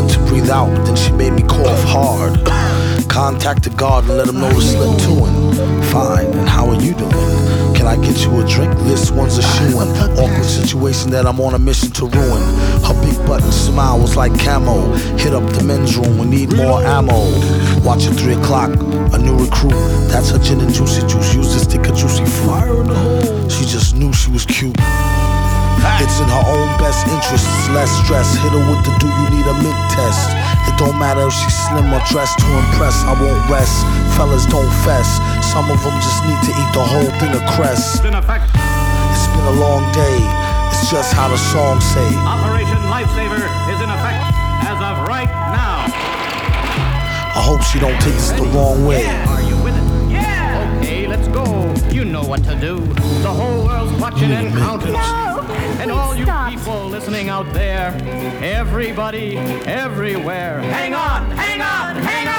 to breathe out, but then she made me cough hard. Contacted God and let him know to slip to him. Fine, and how are you doing? Can I get you a drink? This one's a shoe-in. Awkward situation that I'm on a mission to ruin. Her big button smile was like camo. Hit up the men's room, we need more ammo. Watch at 3 o'clock, a new recruit. That's her gin and juicy juice. Use this stick of juicy fruit. She just knew she was cute. It's in her own best interests, less stress. Hit her with the do you need a mint test. It don't matter if she's slim or dressed to impress. I won't rest, fellas don't fess. Some of them just need to eat the whole thing of cress. It's been a long day, it's just how the songs say. Operation Lifesaver is in effect as of right now. I hope she don't take this the wrong way. Are you with it? Yeah! Okay, let's go. You know what to do. The whole world's watching and counting. And all you people listening out there, everybody, everywhere, hang on, hang on, hang on!